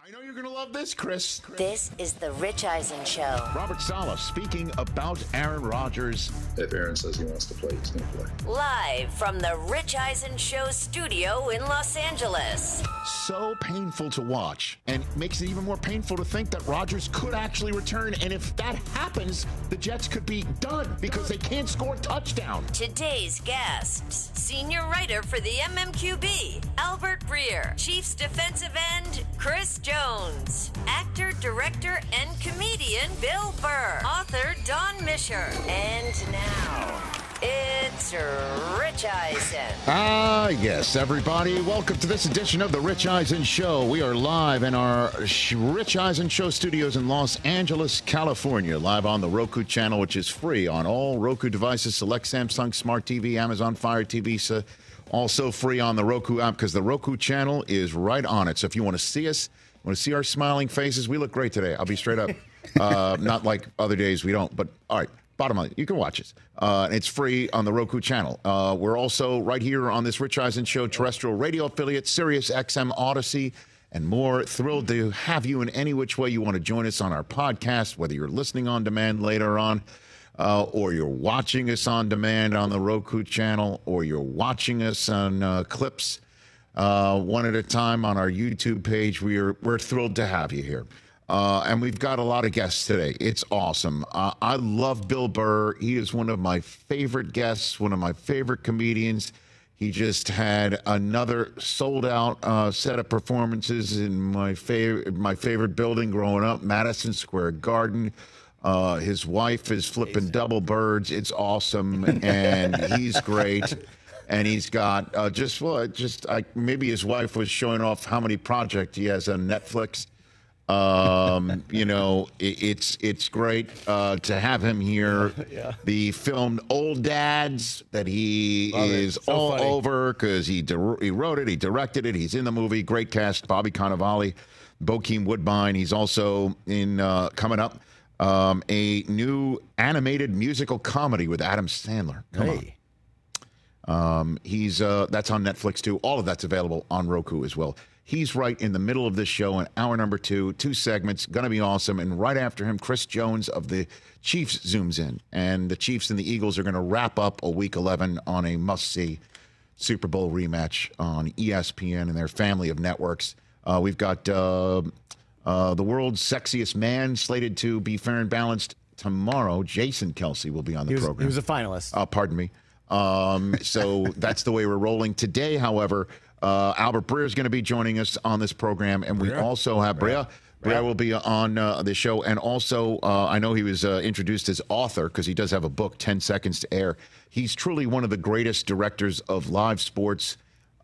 I know you're going to love this, Chris. This is the Rich Eisen Show. Robert Saleh speaking about Aaron Rodgers. If Aaron says he wants to play, he's going to play. Live from the Rich Eisen Show studio in Los Angeles. So painful to watch, and makes it even more painful to think that Rodgers could actually return. And if that happens, the Jets could be done because they can't score a touchdown. Today's guests: senior writer for the MMQB, Albert Breer; Chiefs defensive end, Chris Jones; actor, director, and comedian, Bill Burr; author, Don Misher. And now, it's Rich Eisen. Yes, everybody. Welcome to this edition of the Rich Eisen Show. We are live in our Rich Eisen Show studios in Los Angeles, California. Live on the Roku channel, which is free on all Roku devices, select Samsung Smart TV, Amazon Fire TV. So also free on the Roku app because the Roku channel is right on it. So if you want to see us, want to see our smiling faces, we look great today. I'll be straight up. Not like other days we don't, but all right. Bottom line, you can watch us. It's free on the Roku channel. We're also right here on this Rich Eisen Show terrestrial radio affiliate, Sirius XM Odyssey, and more. Thrilled to have you in any which way you want to join us on our podcast, whether you're listening on demand later on, or you're watching us on demand on the Roku channel, or you're watching us on clips one at a time on our YouTube page. We're thrilled to have you here. And we've got a lot of guests today. It's awesome. I love Bill Burr. He is one of my favorite guests, one of my favorite comedians. He just had another sold-out set of performances in my favorite building growing up, Madison Square Garden. His wife is flipping double birds. It's awesome, and he's great. And he's got maybe his wife was showing off how many projects he has on Netflix. It's great to have him here. Yeah. The film Old Dads that he is so all funny. Over because he wrote it, he directed it, he's in the movie. Great cast: Bobby Cannavale, Bokeem Woodbine. He's also in coming up a new animated musical comedy with Adam Sandler. Come on. He's that's on Netflix too. All of that's available on Roku as well. He's right in the middle of this show in hour number two segments. Going to be awesome. And right after him, Chris Jones of the Chiefs zooms in. And the Chiefs and the Eagles are going to wrap up a Week 11 on a must-see Super Bowl rematch on ESPN and their family of networks. We've got the world's sexiest man slated to be fair and balanced tomorrow. Jason Kelce will be on the program. He was a finalist. Pardon me. So that's the way we're rolling. Today, however, Albert Breer is going to be joining us on this program, and we also have Breer. Breer will be on the show, and also I know he was introduced as author because he does have a book, 10 Seconds to Air. He's truly one of the greatest directors of live sports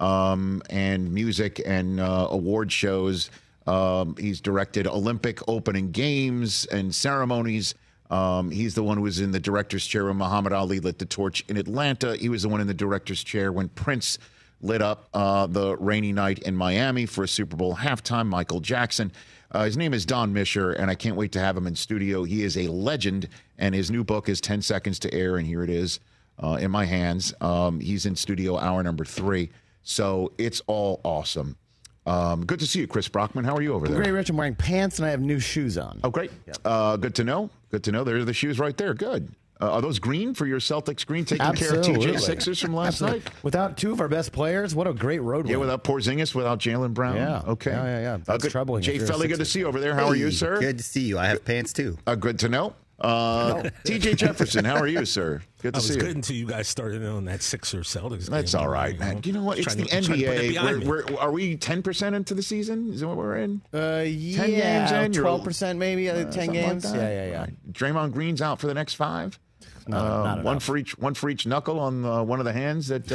and music and award shows. He's directed Olympic opening games and ceremonies. He's the one who was in the director's chair when Muhammad Ali lit the torch in Atlanta. He was the one in the director's chair when Prince lit up the rainy night in Miami for a Super Bowl halftime. Michael Jackson. His name is Don Misher, and I can't wait to have him in studio. He is a legend, and his new book is 10 Seconds to Air, and here it is in my hands. He's in studio hour number 3, so it's all awesome. Good to see you, Chris Brockman. How are you over there? Great, Rich. I'm wearing pants, and I have new shoes on. Oh, great. Yep. Good to know. Good to know. There's the shoes right there. Good. Are those green for your Celtics green, taking care of TJ Sixers from last night? Without two of our best players, what a great road win. Yeah, without Porzingis, without Jaylen Brown. Yeah. Okay. Yeah. That's troubling. Jay Felly, good to see you over there. How are you, sir? Good to see you. I have pants, too. Good to know. TJ Jefferson, how are you, sir? Good to see you. Good until you guys started on that Sixers Celtics game. That's all right, man. You know what? It's the NBA. Are we 10% into the season? Is that what we're in? 10 games in? 12% maybe. 10 games. Like yeah. Draymond Green's out for the next 5. Not one for each knuckle on one of the hands that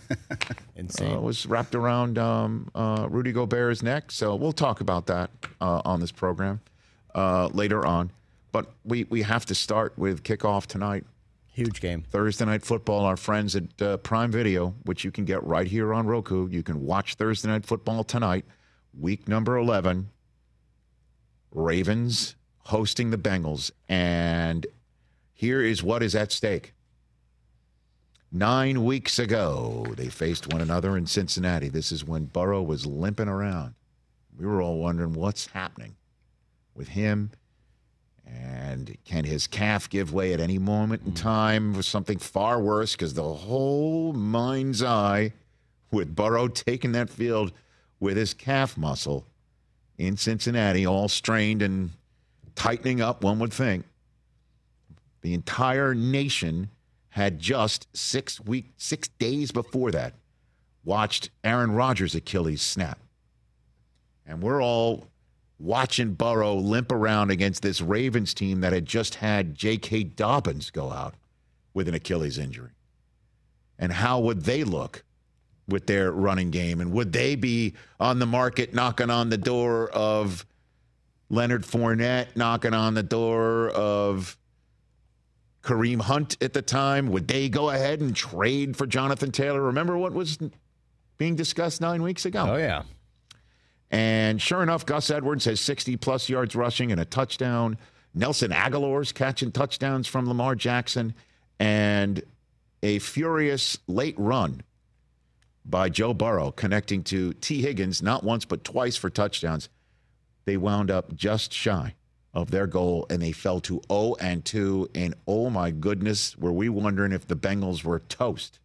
was wrapped around Rudy Gobert's neck. So we'll talk about that on this program later on. But we have to start with kickoff tonight. Huge game. Thursday Night Football. Our friends at Prime Video, which you can get right here on Roku. You can watch Thursday Night Football tonight, week number 11. Ravens hosting the Bengals. And here is what is at stake. 9 weeks ago, they faced one another in Cincinnati. This is when Burrow was limping around We were all wondering what's happening with him. And can his calf give way at any moment in time for something far worse? Because the whole mind's eye with Burrow taking that field with his calf muscle in Cincinnati, all strained and tightening up, one would think. The entire nation had just 6 days before that watched Aaron Rodgers' Achilles snap. And we're all watching Burrow limp around against this Ravens team that had just had J.K. Dobbins go out with an Achilles injury. And how would they look with their running game? And would they be on the market knocking on the door of Leonard Fournette, knocking on the door of Kareem Hunt at the time? Would they go ahead and trade for Jonathan Taylor? Remember what was being discussed 9 weeks ago? Oh, yeah. And sure enough, Gus Edwards has 60-plus yards rushing and a touchdown. Nelson Aguilar's catching touchdowns from Lamar Jackson. And a furious late run by Joe Burrow connecting to T. Higgins, not once but twice for touchdowns. They wound up just shy of their goal, and they fell to 0-2. And, oh, my goodness, were we wondering if the Bengals were toast,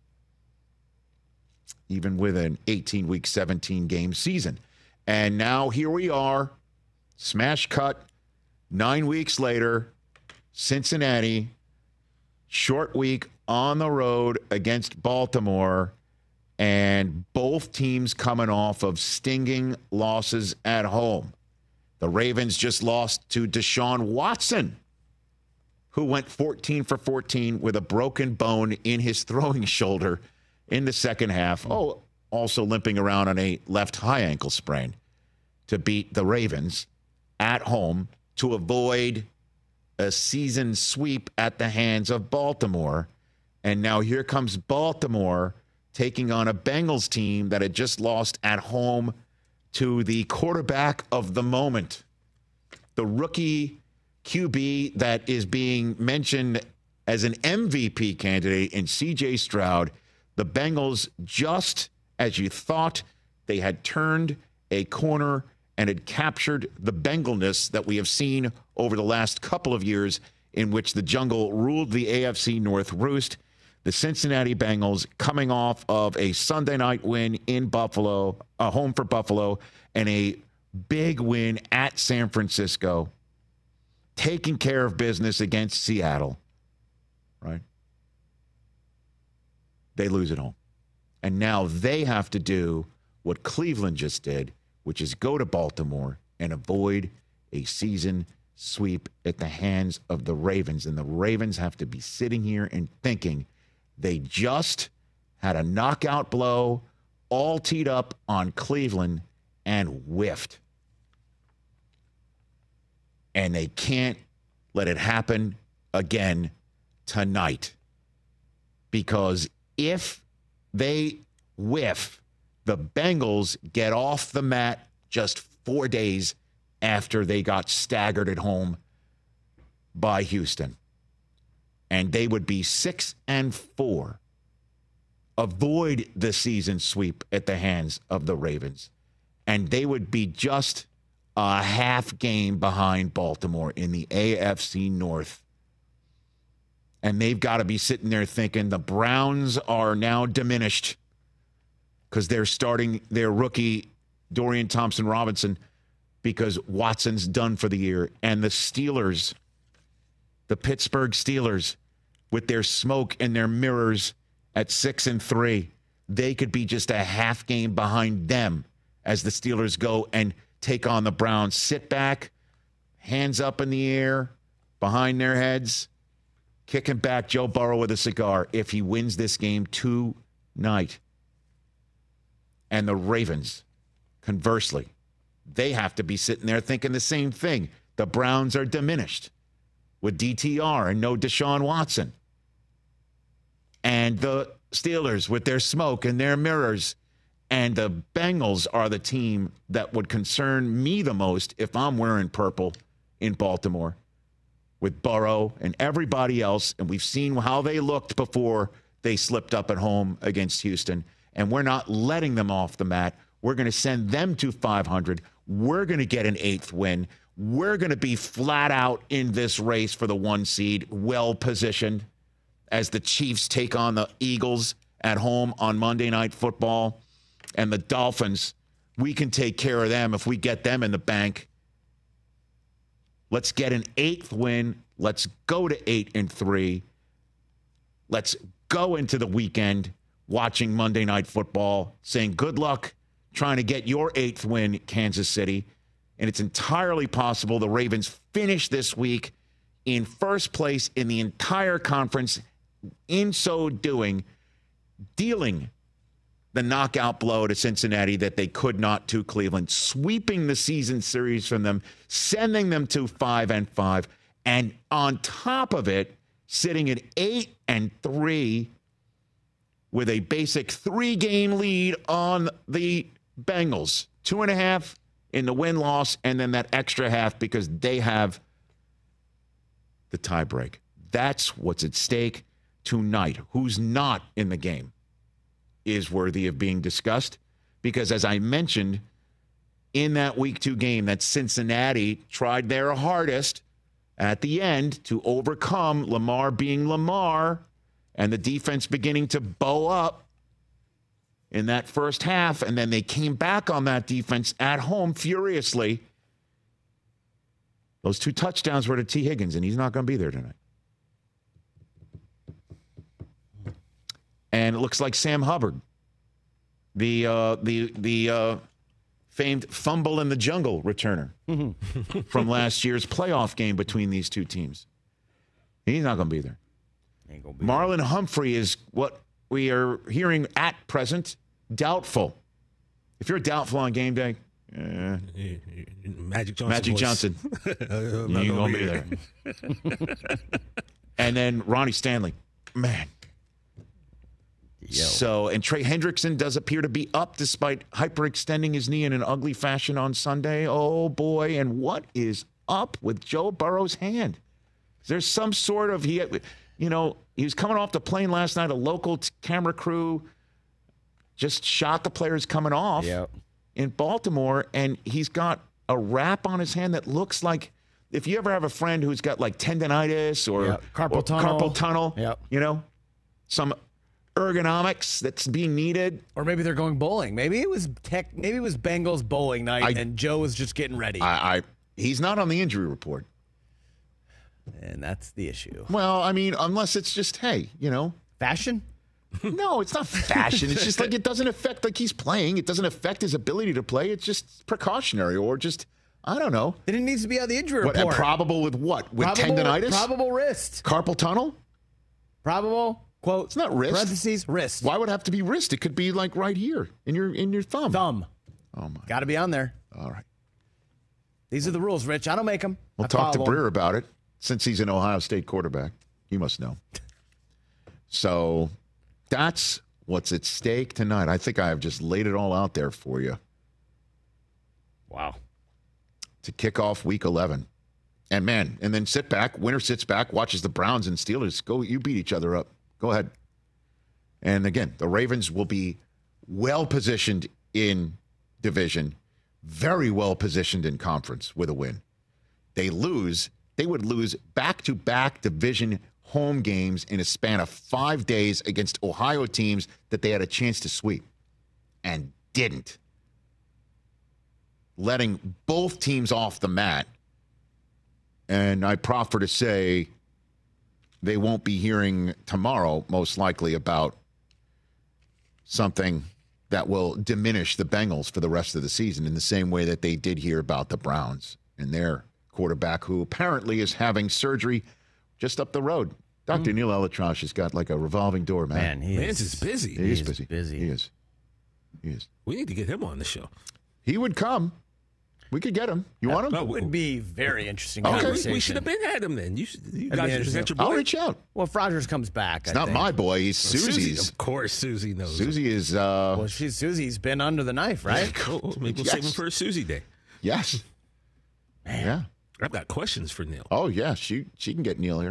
even with an 18-week, 17-game season. And now here we are, smash cut, 9 weeks later, Cincinnati, short week on the road against Baltimore, and both teams coming off of stinging losses at home. The Ravens just lost to Deshaun Watson, who went 14 for 14 with a broken bone in his throwing shoulder in the second half. Oh, also limping around on a left high ankle sprain to beat the Ravens at home to avoid a season sweep at the hands of Baltimore. And now here comes Baltimore taking on a Bengals team that had just lost at home to the quarterback of the moment, the rookie QB that is being mentioned as an MVP candidate in C.J. Stroud. The Bengals, just as you thought, they had turned a corner and had captured the Bengalness that we have seen over the last couple of years in which the jungle ruled the AFC North roost. The Cincinnati Bengals coming off of a Sunday night win in Buffalo, a home for Buffalo, and a big win at San Francisco, taking care of business against Seattle, right? They lose at home. And now they have to do what Cleveland just did, which is go to Baltimore and avoid a season sweep at the hands of the Ravens. And the Ravens have to be sitting here and thinking they just had a knockout blow all teed up on Cleveland and whiffed. And they can't let it happen again tonight. Because if they whiff, the Bengals get off the mat just 4 days after they got staggered at home by Houston. And they would be 6-4. Avoid the season sweep at the hands of the Ravens. And they would be just a half game behind Baltimore in the AFC North. And they've got to be sitting there thinking the Browns are now diminished because they're starting their rookie Dorian Thompson-Robinson because Watson's done for the year. And the Steelers, the Pittsburgh Steelers, with their smoke and their mirrors at 6-3, they could be just a half game behind them as the Steelers go and take on the Browns. Sit back, hands up in the air, behind their heads, kicking back Joe Burrow with a cigar if he wins this game tonight. And the Ravens, conversely, they have to be sitting there thinking the same thing. The Browns are diminished with DTR and no Deshaun Watson. And the Steelers with their smoke and their mirrors. And the Bengals are the team that would concern me the most if I'm wearing purple in Baltimore with Burrow and everybody else. And we've seen how they looked before they slipped up at home against Houston. And we're not letting them off the mat. We're going to send them to 500. we're going to get an 8th win. We're going to be flat out in this race for the 1 seed, well positioned as the Chiefs take on the Eagles at home on Monday Night Football. And the Dolphins, we can take care of them if we get them in the bank. Let's get an 8th win. Let's go to 8-3. Let's go into the weekend watching Monday Night Football, saying good luck trying to get your 8th win, Kansas City. And it's entirely possible the Ravens finish this week in first place in the entire conference, in so doing, dealing the knockout blow to Cincinnati that they could not to Cleveland, sweeping the season series from them, sending them to 5-5, and on top of it, sitting at 8-3 with a basic 3-game lead on the Bengals. 2.5 in the win-loss, and then that extra half because they have the tiebreak. That's what's at stake tonight. Who's not in the game is worthy of being discussed because, as I mentioned, in that Week 2 game, that Cincinnati tried their hardest at the end to overcome Lamar being Lamar and the defense beginning to bow up in that first half, and then they came back on that defense at home furiously. Those 2 touchdowns were to T. Higgins, and he's not going to be there tonight. And it looks like Sam Hubbard, the famed fumble in the jungle returner from last year's playoff game between these 2 teams. He's not going to be there. Marlon Humphrey is what we are hearing at present doubtful. If you're doubtful on game day, Magic Johnson. Magic Johnson. You ain't going to be there. And then Ronnie Stanley. Man. So, and Trey Hendrickson does appear to be up despite hyperextending his knee in an ugly fashion on Sunday. Oh, boy. And what is up with Joe Burrow's hand? There's some sort of, he was coming off the plane last night. A local camera crew just shot the players coming off in Baltimore, and he's got a wrap on his hand that looks like, if you ever have a friend who's got like tendonitis or carpal tunnel, some ergonomics that's being needed. Or maybe they're going bowling. Maybe it was Bengals bowling night and Joe was just getting ready. He's not on the injury report. And that's the issue. Well, I mean, unless it's just, hey, fashion? No, it's not fashion. It's just like it doesn't affect, like he's playing. It doesn't affect his ability to play. It's just precautionary or just, I don't know. Then it needs to be on the injury report. And probable with what? With tendonitis? Probable wrist. Carpal tunnel? Probable, quote. It's not wrist. Parentheses, wrist. Why would it have to be wrist? It could be like right here in your thumb. Thumb. Oh, my. Got to be on there. All right. These are the rules, Rich. I don't make them. We'll talk to Breer about it since he's an Ohio State quarterback. He must know. So that's what's at stake tonight. I think I have just laid it all out there for you. Wow. To kick off Week 11. And, man, and then sit back. Winner sits back, watches the Browns and Steelers. Go, you beat each other up. Go ahead. And, again, the Ravens will be well-positioned in division, very well-positioned in conference with a win. They would lose back-to-back division home games in a span of 5 days against Ohio teams that they had a chance to sweep and didn't. Letting both teams off the mat. And I proffer to say they won't be hearing tomorrow, most likely, about something that will diminish the Bengals for the rest of the season in the same way that they did hear about the Browns and their quarterback, who apparently is having surgery just up the road. Dr. Neil Elitrosh has got like a revolving door, man. Man's is busy. He is busy. He is. We need to get him on the show. He would come. We could get him. You want him? That would be very interesting. Okay. We should have been at him then. You guys should get your boy. I'll reach out. Well, if Rogers comes back, it's not my boy. He's Susie's. Of course, Susie knows. Susie is. Well, Susie's been under the knife, right? Cool. Maybe we'll save him for a Susie day. Yes. Man. Yeah. I've got questions for Neil. Oh yeah, she can get Neil here.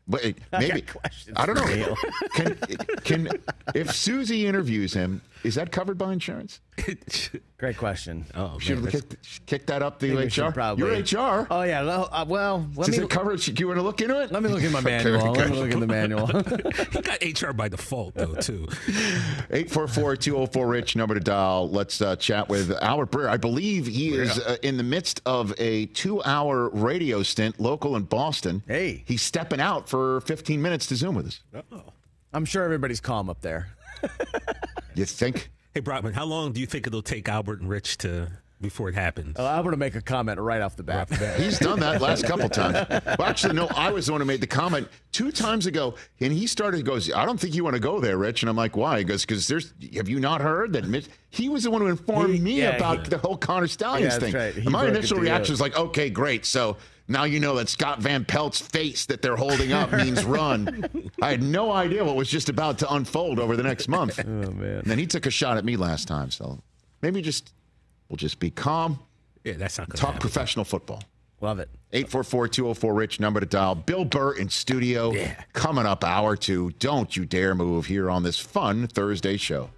But maybe I don't know. Can if Susie interviews him, is that covered by insurance? Great question. Oh, Should we kick that up to HR? Probably. You're HR. Oh yeah. Well, Is it covered? Do you want to look into it? Let me look in my manual. Let me look in the manual. He got HR by default though too. 844-204-RICH number to dial. Let's chat with Albert Breer. I believe he is in the midst of a 2-hour radio stint local in Boston. Hey, he's stepping out for 15 minutes to Zoom with us. I'm sure everybody's calm up there. You think? Hey, Brockman, how long do you think it'll take Albert and Rich before it happens? Albert will make a comment right off the bat. He's done that last couple times. Well, actually, no, I was the one who made the comment 2 times ago, and he goes, I don't think you want to go there, Rich. And I'm like, why? He goes, because have you not heard that he was the one who informed me about the whole Connor Stallions thing. Right. And my initial reaction was like, okay, great. So now you know that Scott Van Pelt's face that they're holding up means run. I had no idea what was just about to unfold over the next month. Oh, man. And then he took a shot at me last time. So maybe we'll just be calm. Yeah, that's not going to Talk happen. professional football. Love it. 844-204-RICH number to dial. Bill Burr in studio. Coming up hour 2. Don't you dare move here on this fun Thursday show.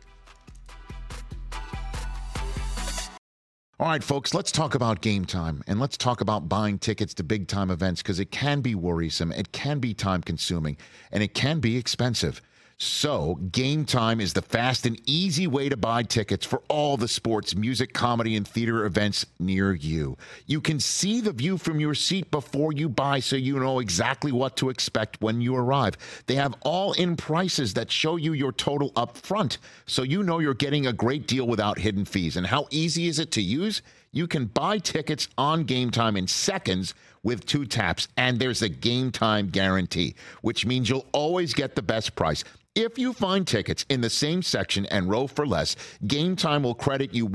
All right, folks, let's talk about Game Time, and let's talk about buying tickets to big-time events, because it can be worrisome, it can be time-consuming, and it can be expensive. So Game Time is the fast and easy way to buy tickets for all the sports, music, comedy, and theater events near you. You can see the view from your seat before you buy, so you know exactly what to expect when you arrive. They have all-in prices that show you your total up front, so you know you're getting a great deal without hidden fees. And how easy is it to use? You can buy tickets on Game Time in seconds with 2 taps, and there's a Game Time guarantee, which means you'll always get the best price. If you find tickets in the same section and row for less, Game Time will credit you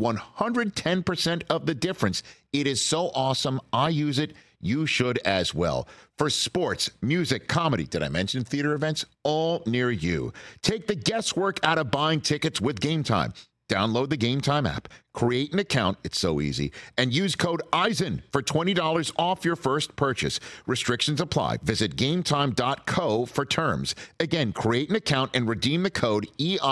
110% of the difference. It is so awesome. I use it. You should as well. For sports, music, comedy, did I mention theater events? All near you. Take the guesswork out of buying tickets with Game Time. Download the Game Time app, create an account, it's so easy, and use code EISEN for $20 off your first purchase. Restrictions apply. Visit GameTime.co for terms. Again, create an account and redeem the code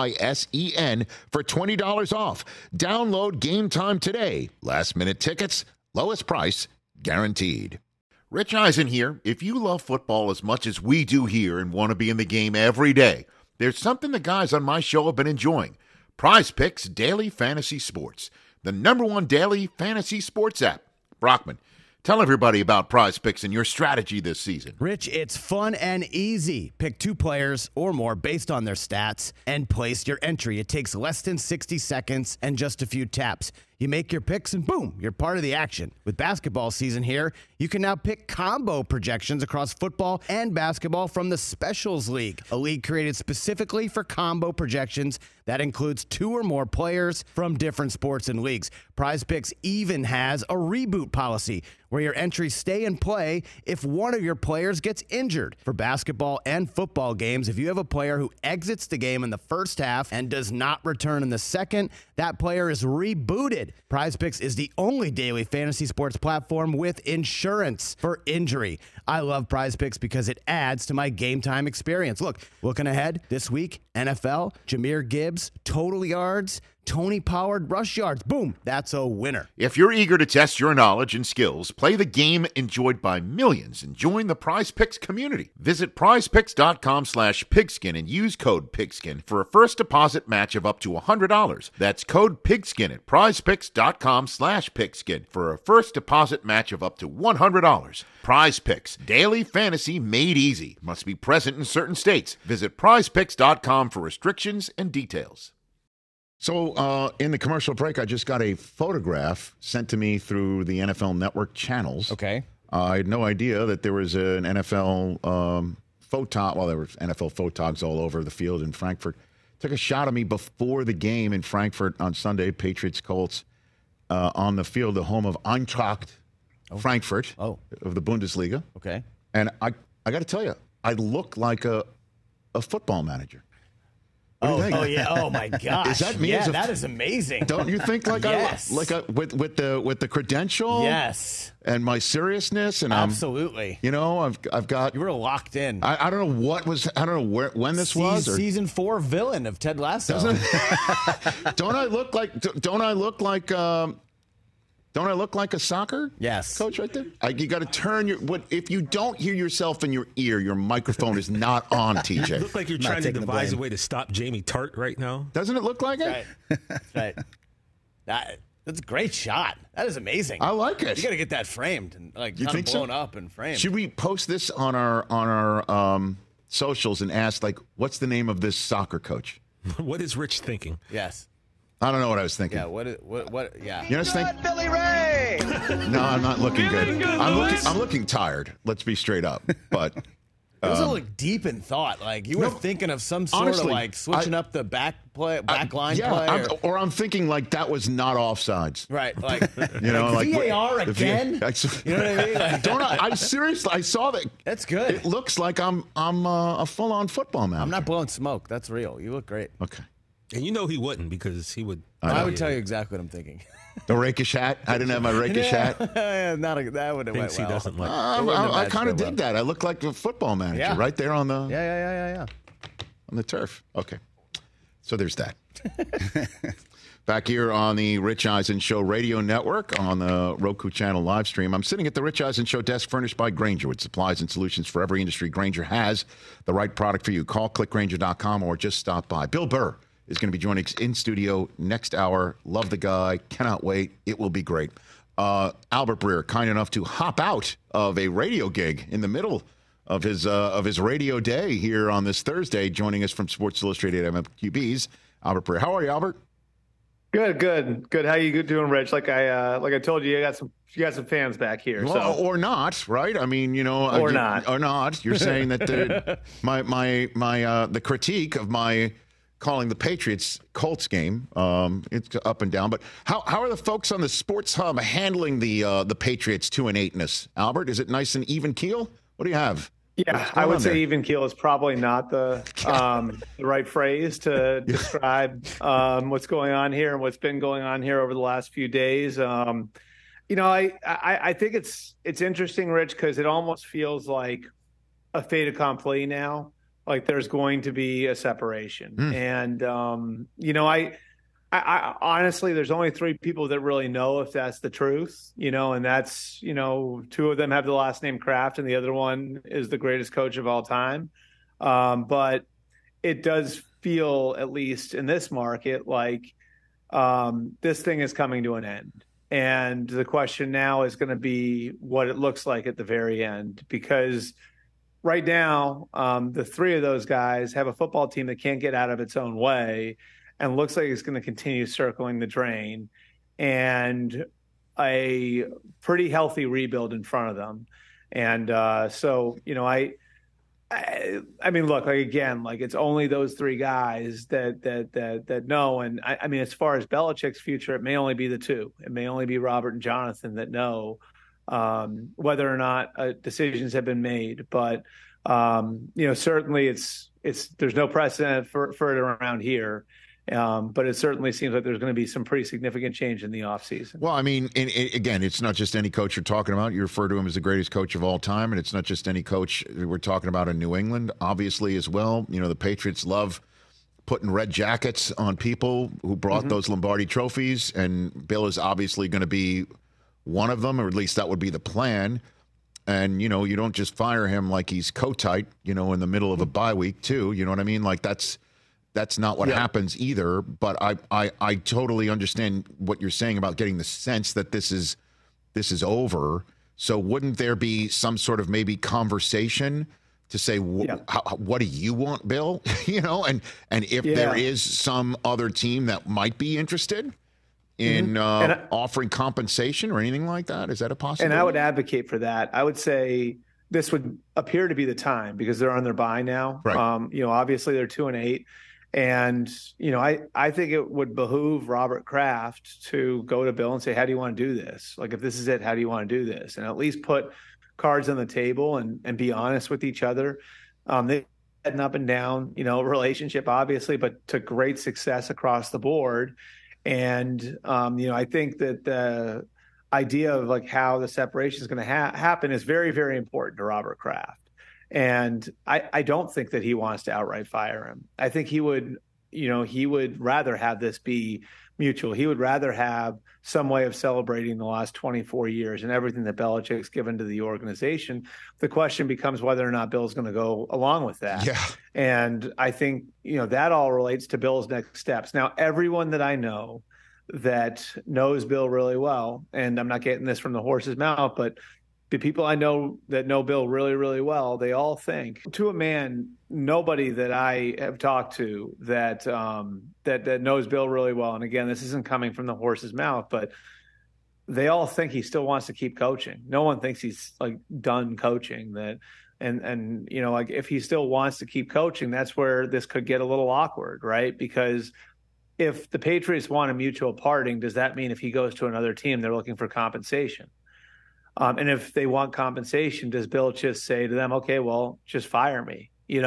EISEN for $20 off. Download Game Time today. Last minute tickets, lowest price, guaranteed. Rich Eisen here. If you love football as much as we do here and want to be in the game every day, there's something the guys on my show have been enjoying. Prize Picks Daily Fantasy Sports, the #1 daily fantasy sports app. Brockman, tell everybody about Prize Picks and your strategy this season. Rich, it's fun and easy. Pick 2 players or more based on their stats and place your entry. It takes less than 60 seconds and just a few taps. You make your picks and boom, you're part of the action. With basketball season here, you can now pick combo projections across football and basketball from the Specials League, a league created specifically for combo projections that includes 2 or more players from different sports and leagues. Prize Picks even has a reboot policy where your entries stay in play if one of your players gets injured. For basketball and football games, if you have a player who exits the game in the first half and does not return in the second, that player is rebooted. Prize Picks is the only daily fantasy sports platform with insurance for injury. I love Prize Picks because it adds to my Game Time experience. Look, looking ahead this week, NFL, Jahmyr Gibbs, total yards, Tony Pollard, rush yards. Boom, that's a winner. If you're eager to test your knowledge and skills, play the game enjoyed by millions and join the Prize Picks community. Visit prizepicks.com/pigskin and use code pigskin for a first deposit match of up to $100. That's code pigskin at prizepicks.com/pigskin for a first deposit match of up to $100. Prize Picks, daily fantasy made easy. Must be present in certain states. Visit prizepicks.com for restrictions and details. So in the commercial break, I just got a photograph sent to me through the NFL Network channels. Okay. I had no idea that there was an NFL photog. Well, there were NFL photogs all over the field in Frankfurt. Took a shot of me before the game in Frankfurt on Sunday, Patriots-Colts, on the field, the home of Eintracht Frankfurt of the Bundesliga. Okay. And I got to tell you, I look like a football manager. What do you think? Oh yeah. Oh my gosh. Is that me? Yeah, that is amazing. Don't you think Yes. with the credential? Yes. And my seriousness, and Absolutely. I've got. You were locked in. I don't know when this was. Or, Season 4 villain of Ted Lasso. don't I look like? Don't I look like? Don't I look like a soccer coach right there? You got to turn if you don't hear yourself in your ear, your microphone is not on, TJ. You look like you're trying to devise a way to stop Jamie Tart right now. Doesn't it look like it? Right. That's a great shot. That is amazing. I like it. You got to get that framed and you think blown up and framed. Should we post this on our socials and ask what's the name of this soccer coach? What is Rich thinking? Yes. I don't know what I was thinking. Yeah. What? Yeah. You know what I think? Billy Ray. No, I'm not looking good. I'm looking tired. Let's be straight up. But It was look deep in thought. Like you were thinking of some sort honestly, of switching up the back line play. Or I'm thinking that was not offsides. Right. Like VAR again. You know what I mean? Like, I seriously, I saw that. That's good. It looks like I'm a full-on football man. I'm not blowing smoke. That's real. You look great. Okay. And you know he wouldn't because he would. I would tell you exactly what I'm thinking. The rakish hat. I didn't have my rakish hat. That would have went He well. doesn't like. I kind of dig that. I look like a football manager right there on the Yeah. on the turf. Okay, so there's that. Back here on the Rich Eisen Show radio network on the Roku channel live stream, I'm sitting at the Rich Eisen Show desk furnished by Grainger with supplies and solutions for every industry. Grainger has the right product for you. Call clickgrainger.com or just stop by. Bill Burr is going to be joining us in studio next hour. Love the guy. Cannot wait. It will be great. Albert Breer, kind enough to hop out of a radio gig in the middle of his radio day here on this Thursday, joining us from Sports Illustrated MMQB's Albert Breer. How are you, Albert? Good. How you doing, Rich? Like I told you, you got some fans back here. Well, so. or not, right? I mean, or not. You're saying that the critique of my calling the Patriots Colts game, it's up and down. But how are the folks on the Sports Hub handling the Patriots 2-8-ness? Albert, is it nice and even keel? What do you have? Yeah, I would say even keel is probably not the right phrase to describe what's going on here and what's been going on here over the last few days. I think it's interesting, Rich, because it almost feels like a fait accompli now. Like there's going to be a separation, and I honestly, there's only 3 people that really know if that's the truth, and that's, 2 of them have the last name Kraft and the other one is the greatest coach of all time. But it does feel, at least in this market, like this thing is coming to an end. And the question now is going to be what it looks like at the very end, because right now, the 3 of those guys have a football team that can't get out of its own way and looks like it's going to continue circling the drain, and a pretty healthy rebuild in front of them. And so, I mean, look, it's only those 3 guys that know. And I mean, as far as Belichick's future, it may only be the 2. It may only be Robert and Jonathan that know whether or not decisions have been made. But certainly there's no precedent for it around here. But it certainly seems like there's going to be some pretty significant change in the offseason. Well, I mean, again, it's not just any coach you're talking about. You refer to him as the greatest coach of all time, and it's not just any coach we're talking about in New England, obviously, as well. The Patriots love putting red jackets on people who brought those Lombardi trophies, and Bill is obviously going to be one of them, or at least that would be the plan. And, you don't just fire him like he's co-tight, in the middle of a bye week, too. You know what I mean? Like, that's not what happens either. But I totally understand what you're saying about getting the sense that this is over. So wouldn't there be some sort of maybe conversation to say, what do you want, Bill? And if there is some other team that might be interested in offering compensation or anything like that, is that a possibility? And I would advocate for that. I would say this would appear to be the time because they're on their bye now. Right. Obviously they're 2-8. And, I think it would behoove Robert Kraft to go to Bill and say, how do you want to do this? Like, if this is it, how do you want to do this? And at least put cards on the table and be honest with each other. They an up and down, relationship, obviously, but to great success across the board. And, I think that the idea of like how the separation is going to happen is very, very important to Robert Kraft. And I don't think that he wants to outright fire him. I think he would rather have this be mutual. He would rather have some way of celebrating the last 24 years and everything that Belichick's given to the organization. The question becomes whether or not Bill's going to go along with that. Yeah. And I think, that all relates to Bill's next steps. Now, everyone that I know that knows Bill really well, and I'm not getting this from the horse's mouth, but the people I know that know Bill really, really well, they all think, to a man, nobody that I have talked to that that knows Bill really well, and again, this isn't coming from the horse's mouth, but they all think he still wants to keep coaching. No one thinks he's like done coaching. And like if he still wants to keep coaching, that's where this could get a little awkward, right? Because if the Patriots want a mutual parting, does that mean if he goes to another team, they're looking for compensation? And if they want compensation, does Bill just say to them, okay, well, just fire me?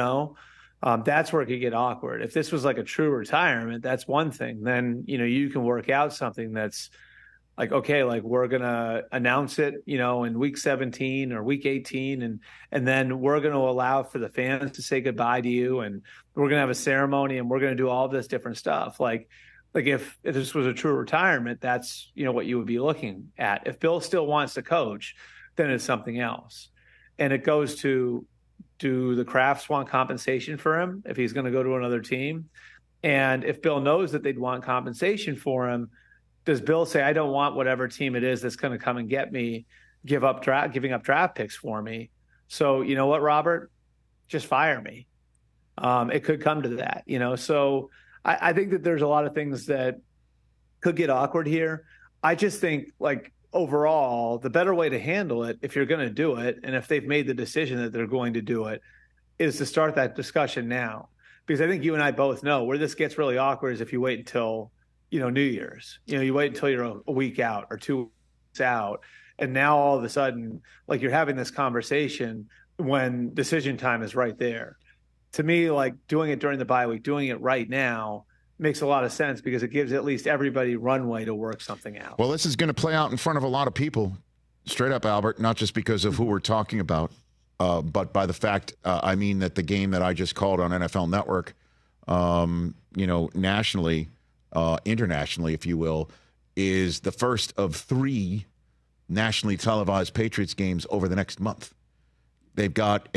That's where it could get awkward. If this was like a true retirement, that's one thing. Then, you can work out something that's like, okay, like we're going to announce it, in week 17 or week 18. And then we're going to allow for the fans to say goodbye to you. And we're going to have a ceremony and we're going to do all this different stuff. Like if this was a true retirement, that's, what you would be looking at. If Bill still wants to coach, then it's something else. And it goes to, do the Krafts want compensation for him if he's going to go to another team? And if Bill knows that they'd want compensation for him, does Bill say, I don't want whatever team it is that's going to come and get me, giving up draft picks for me? So you know what, Robert, just fire me. It could come to that, So I think that there's a lot of things that could get awkward here. I just think, like, overall, the better way to handle it, if you're going to do it, and if they've made the decision that they're going to do it, is to start that discussion now. Because I think you and I both know where this gets really awkward is if you wait until, New Year's. You wait until you're a week out or 2 weeks out, and now all of a sudden, like, you're having this conversation when decision time is right there. To me, like, doing it during the bye week, doing it right now makes a lot of sense because it gives at least everybody runway to work something out. Well, this is going to play out in front of a lot of people, straight up, Albert, not just because of who we're talking about, but by the fact, that the game that I just called on NFL Network, nationally, internationally, if you will, is the first of 3 nationally televised Patriots games over the next month. They've got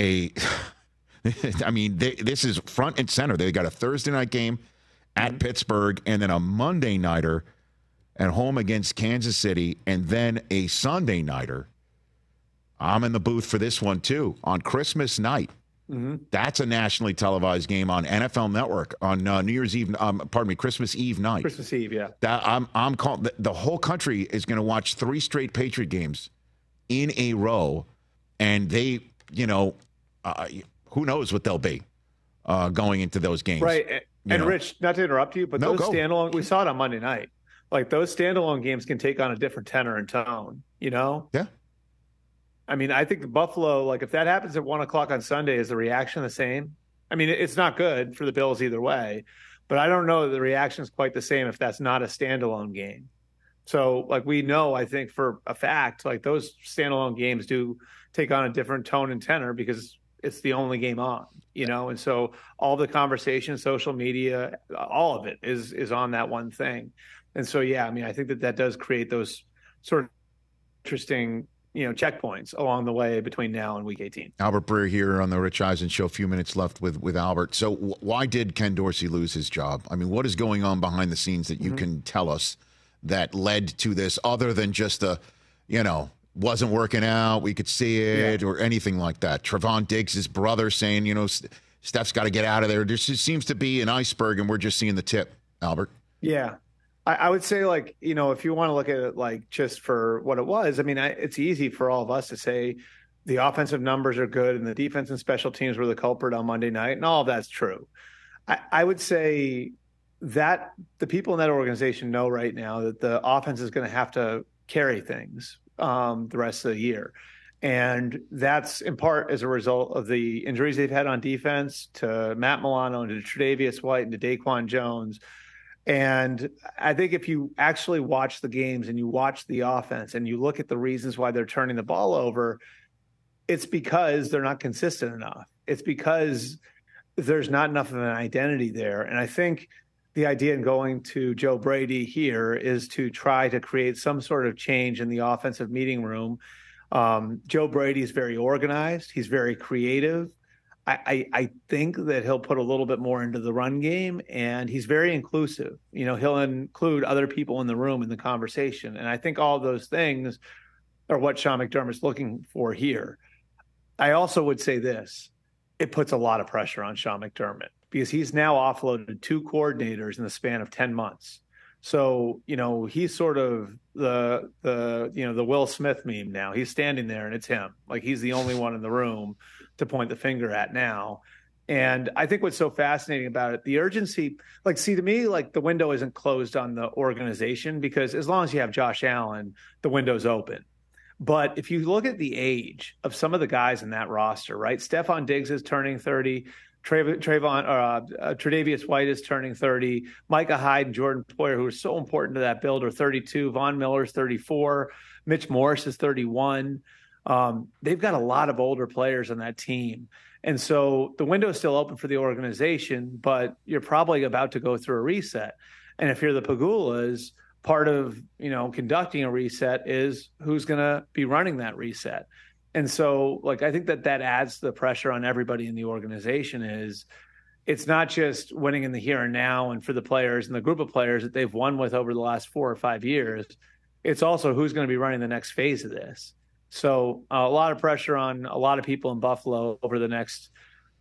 this is front and center. They got a Thursday night game at Pittsburgh and then a Monday nighter at home against Kansas City and then a Sunday nighter. I'm in the booth for this one too on Christmas night. Mm-hmm. That's a nationally televised game on NFL Network on New Year's Eve. Christmas Eve night. Christmas Eve, yeah. I'm calling the whole country is going to watch 3 straight Patriot games in a row, and they, who knows what they'll be going into those games. Right. And Rich, not to interrupt you, but those standalone, we saw it on Monday night. Like, those standalone games can take on a different tenor and tone, Yeah. I mean, I think Buffalo, like, if that happens at 1:00 on Sunday, is the reaction the same? I mean, it's not good for the Bills either way, but I don't know that the reaction is quite the same if that's not a standalone game. So, like, we know, I think for a fact, like, those standalone games do take on a different tone and tenor because it's the only game on, and so all the conversation, social media, all of it is on that one thing. And so, yeah, I mean, I think that does create those sort of interesting, checkpoints along the way between now and week 18. Albert Breer here on the Rich Eisen Show. A few minutes left with Albert. So why did Ken Dorsey lose his job? I mean, what is going on behind the scenes that you can tell us that led to this other than just wasn't working out, we could see it, or anything like that? Trevon Diggs' brother saying, Steph's got to get out of there. There just seems to be an iceberg, and we're just seeing the tip, Albert. Yeah. I would say, like, if you want to look at it, like, just for what it was, I mean, it's easy for all of us to say the offensive numbers are good and the defense and special teams were the culprit on Monday night, and all of that's true. I would say that the people in that organization know right now that the offense is going to have to carry things the rest of the year. And that's in part as a result of the injuries they've had on defense to Matt Milano and to Tre'Davious White and to Daquan Jones. And I think if you actually watch the games and you watch the offense and you look at the reasons why they're turning the ball over, it's because they're not consistent enough. It's because there's not enough of an identity there. And I think the idea in going to Joe Brady here is to try to create some sort of change in the offensive meeting room. Joe Brady is very organized. He's very creative. I think that he'll put a little bit more into the run game, and he's very inclusive. He'll include other people in the room in the conversation. And I think all of those things are what Sean McDermott's looking for here. I also would say this. It puts a lot of pressure on Sean McDermott because he's now offloaded 2 coordinators in the span of 10 months. So, he's sort of the Will Smith meme now. He's standing there and it's him. Like, he's the only one in the room to point the finger at now. And I think what's so fascinating about it, the urgency, to me, the window isn't closed on the organization because as long as you have Josh Allen, the window's open. But if you look at the age of some of the guys in that roster, right? Stephon Diggs is turning 30. Tre'Davious White is turning 30. Micah Hyde and Jordan Poyer, who are so important to that build, are 32. Von Miller's 34. Mitch Morse is 31. They've got a lot of older players on that team. And so the window is still open for the organization, but you're probably about to go through a reset. And if you're the Pegulas, part of, conducting a reset is who's going to be running that reset. And so, I think that adds the pressure on everybody in the organization. It's not just winning in the here and now and for the players and the group of players that they've won with over the last 4 or 5 years. It's also who's going to be running the next phase of this. So a lot of pressure on a lot of people in Buffalo over the next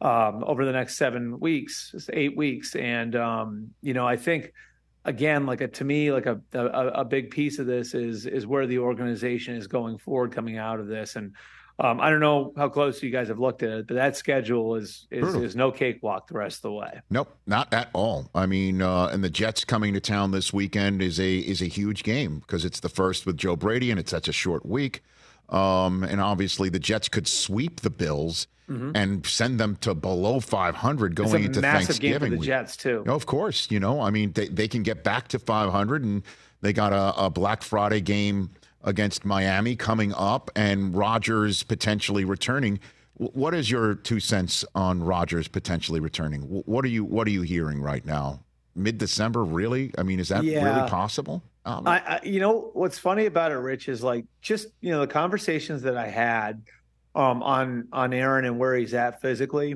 7 weeks, 8 weeks. And, I think, again, to me, a big piece of this is where the organization is going forward coming out of this. And I don't know how close you guys have looked at it, but that schedule is no cakewalk the rest of the way. Nope, not at all. I mean, and the Jets coming to town this weekend is a huge game because it's the first with Joe Brady and it's such a short week. And obviously the Jets could sweep the Bills and send them to below 500 going into Thanksgiving. It's a massive game for the Jets, too. Of course, I mean, they can get back to 500, and they got a Black Friday game against Miami coming up, and Rodgers potentially returning. What is your 2 cents on Rodgers potentially returning? What are you hearing right now? Mid-December, really? I mean, is that really possible? What's funny about it, Rich, is the conversations that I had on Aaron and where he's at physically,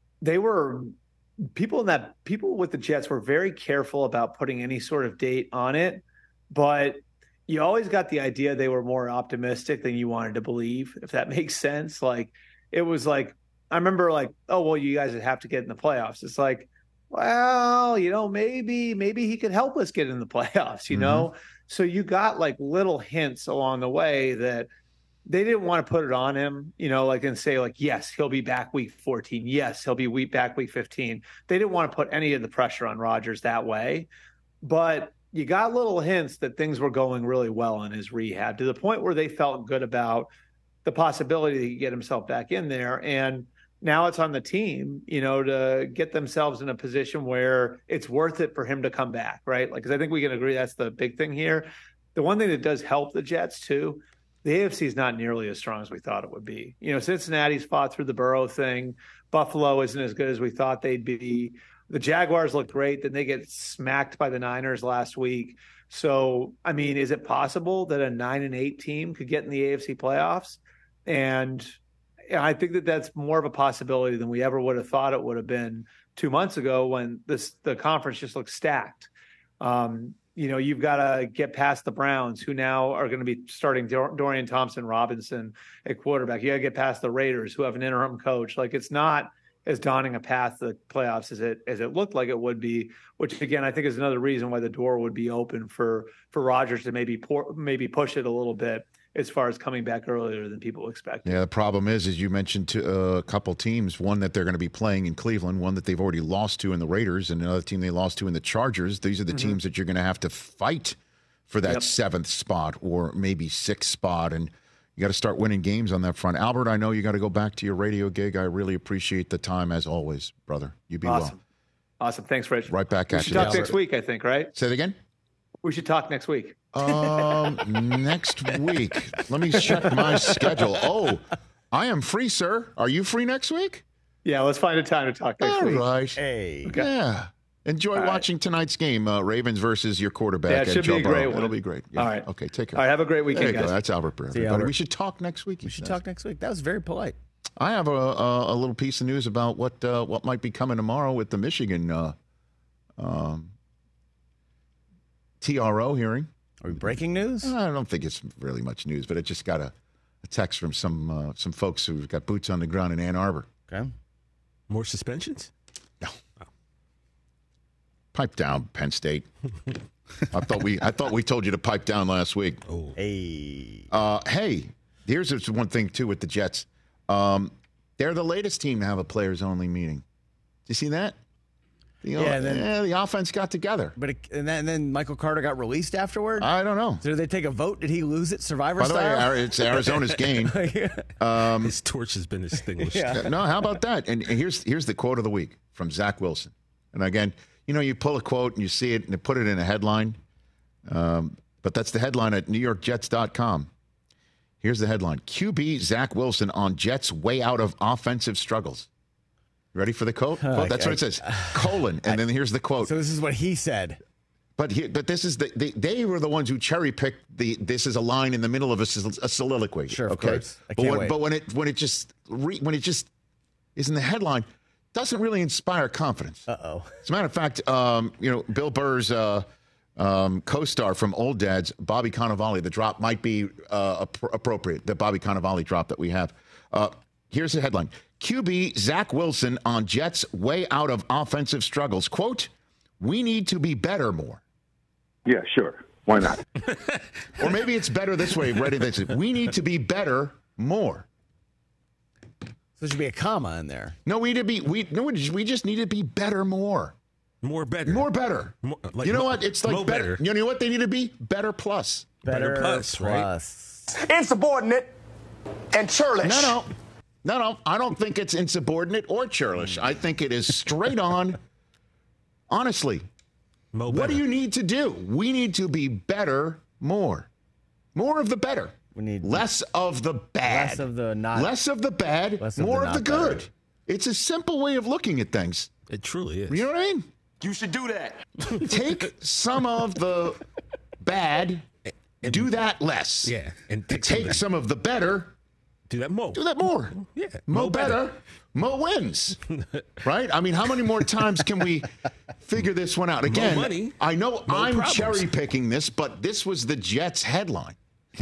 people with the Jets were very careful about putting any sort of date on it, but you always got the idea they were more optimistic than you wanted to believe, if that makes sense. It was I remember oh, well, you guys would have to get in the playoffs. It's well, maybe he could help us get in the playoffs, So you got little hints along the way that they didn't want to put it on him, and say yes, he'll be back week 14. Yes, he'll be back week 15. They didn't want to put any of the pressure on Rodgers that way. But you got little hints that things were going really well in his rehab to the point where they felt good about the possibility that he could get himself back in there. And now it's on the team, to get themselves in a position where it's worth it for him to come back, right? Because I think we can agree that's the big thing here. The one thing that does help the Jets, too, the AFC is not nearly as strong as we thought it would be. Cincinnati's fought through the Burrow thing. Buffalo isn't as good as we thought they'd be. The Jaguars look great. Then they get smacked by the Niners last week. So, I mean, is it possible that a 9-8 team could get in the AFC playoffs? And I think that that's more of a possibility than we ever would have thought it would have been 2 months ago when the conference just looked stacked. You've got to get past the Browns, who now are going to be starting Dorian Thompson-Robinson at quarterback. You got to get past the Raiders, who have an interim coach. It's not as daunting a path to the playoffs as it looked like it would be, which again I think is another reason why the door would be open for Rodgers to maybe push it a little bit as far as coming back earlier than people expected. Yeah, the problem is, as you mentioned, to a couple teams, one that they're going to be playing in Cleveland, one that they've already lost to in the Raiders, and another team they lost to in the Chargers. These are the teams that you're going to have to fight for that 7th spot or maybe 6th spot. And got to start winning games on that front. Albert, I know you got to go back to your radio gig. I really appreciate the time as always, brother. You be well. Awesome. Thanks, Rich. Right back at you. We should talk next week, I think, right? Say it again? We should talk next week. Next week. Let me check my schedule. Oh, I am free, sir. Are you free next week? Yeah, let's find a time to talk next week. All right. Hey. Okay. Yeah. Enjoy watching tonight's game, Ravens versus your quarterback. Yeah, it should be a great one. It'll be great. Yeah. All right. Okay, take care. All right, have a great weekend, guys. That's Albert Breer. Everybody. We should talk next week. We should talk next week. That was very polite. I have a little piece of news about what might be coming tomorrow with the Michigan TRO hearing. Are we breaking news? I don't think it's really much news, but it just got a text from some folks who've got boots on the ground in Ann Arbor. Okay. More suspensions? No. Pipe down, Penn State. I thought we told you to pipe down last week. Oh. Hey. Hey, here's one thing too with the Jets. They're the latest team to have a players-only meeting. Do you see that? The offense got together. But then Michael Carter got released afterward? I don't know. So did they take a vote? Did he lose it, Survivor By the style? way, it's Arizona's game. His torch has been extinguished. No, how about that? And here's the quote of the week from Zach Wilson. And again, you pull a quote and you see it and you put it in a headline. But that's the headline at NewYorkJets.com. Here's the headline. QB Zach Wilson on Jets way out of offensive struggles. Ready for the quote? That's what it says. Colon. And then here's the quote. So this is what he said. But this is they were the ones who cherry picked this is a line in the middle of a soliloquy. Sure, of okay. course. I can't wait. But when it just is in the headline, doesn't really inspire confidence. Uh-oh. As a matter of fact, Bill Burr's co-star from Old Dads, Bobby Cannavale, the drop might be appropriate. The Bobby Cannavale drop that we have. Here's the headline. QB Zach Wilson on Jets way out of offensive struggles. Quote, we need to be better more. Yeah, sure. Why not? Or maybe it's better this way. Ready? We need to be better more. So there should be a comma in there. No, we just need to be better more. More better. More better. More, like, you know what? It's like better. You know what they need to be? Better plus. Better plus, right? Insubordinate and churlish. No, I don't think it's insubordinate or churlish. I think it is straight on. Honestly, what do you need to do? We need to be better more. More of the better. We need less of the bad. Less of the not. Less of the bad, more of the good. Better. It's a simple way of looking at things. It truly is. You know what I mean? You should do that. Take some of the bad, and do that less. Yeah. And take some of the better. Do that more. Do that more. Yeah. Mo better. Mo wins. Right? I mean, how many more times can we figure this one out? Again, Mo money, I know I'm problems. cherry picking this, but this was the Jets headline.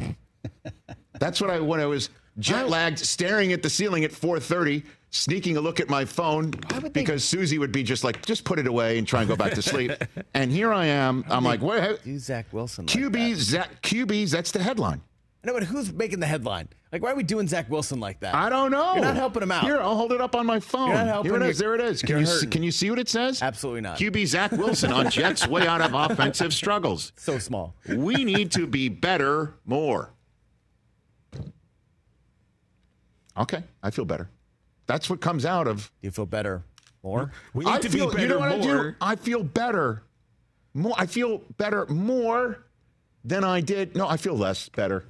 That's what when I was jet lagged, staring at the ceiling at 4:30, sneaking a look at my phone because Susie would be just put it away and try and go back to sleep. And here I am. I'm like, what? Do Zach Wilson. QBs, that's the headline. No, but who's making the headline? Like, why are we doing Zach Wilson like that? I don't know. You're not helping him out. Here, I'll hold it up on my phone. You're not helping. Here it is. There it is. Can you see what it says? Absolutely not. QB Zach Wilson on Jets way out of offensive struggles. So small. We need to be better more. Okay, I feel better. That's what comes out of. Do you feel better more? We need to be better you know what more. I do? I feel better more. I feel better more than I did. No, I feel less better.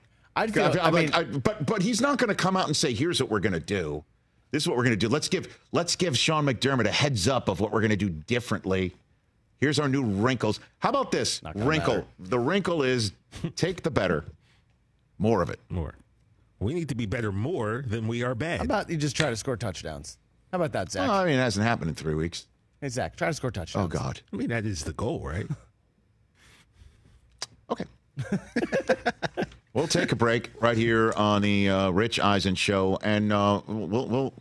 But he's not going to come out and say, "Here's what we're going to do. This is what we're going to do. Let's give Sean McDermott a heads up of what we're going to do differently. Here's our new wrinkles. How about this wrinkle? Matter. The wrinkle is take the better, more of it. More. We need to be better more than we are bad. How about you just try to score touchdowns? How about that, Zach? Well, I mean, it hasn't happened in 3 weeks. Hey, Zach, try to score touchdowns. Oh, God. I mean, that is the goal, right? Okay. We'll take a break right here on the Rich Eisen Show, and we'll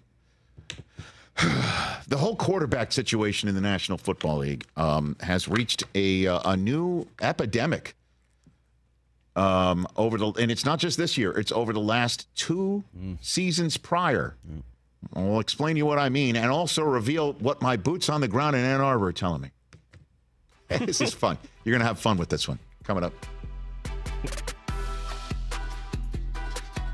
the whole quarterback situation in the National Football League has reached a new epidemic. And it's not just this year; it's over the last 2 seasons prior. I'll explain to you what I mean, and also reveal what my boots on the ground in Ann Arbor are telling me. This is fun. You're going to have fun with this one. Coming up.